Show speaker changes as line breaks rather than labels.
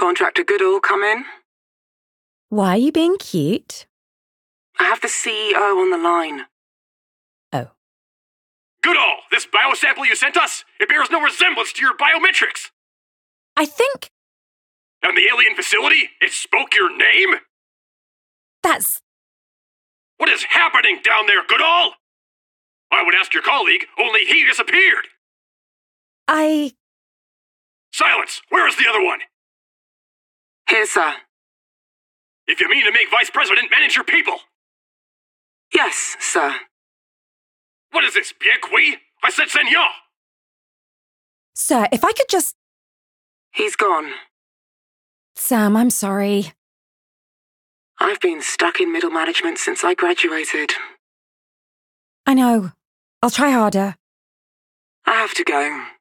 Contractor Goodall come in?
Why are you being cute?
I have the CEO on the line.
Oh.
Goodall, this biosample you sent us, it bears no resemblance to your biometrics.
I think
And the alien facility, it spoke your name?
that's...
What is happening down there, Goodall? I would ask your colleague, only he disappeared. Silence! Where is the other one?
Here, sir.
If you mean to make Vice President manage your people.
Yes, sir.
What is this, bien cuit? I said senor.
Sir, if I could just...
He's gone.
Sam, I'm sorry.
I've been stuck in middle management since I graduated.
I know. I'll try harder.
I have to go.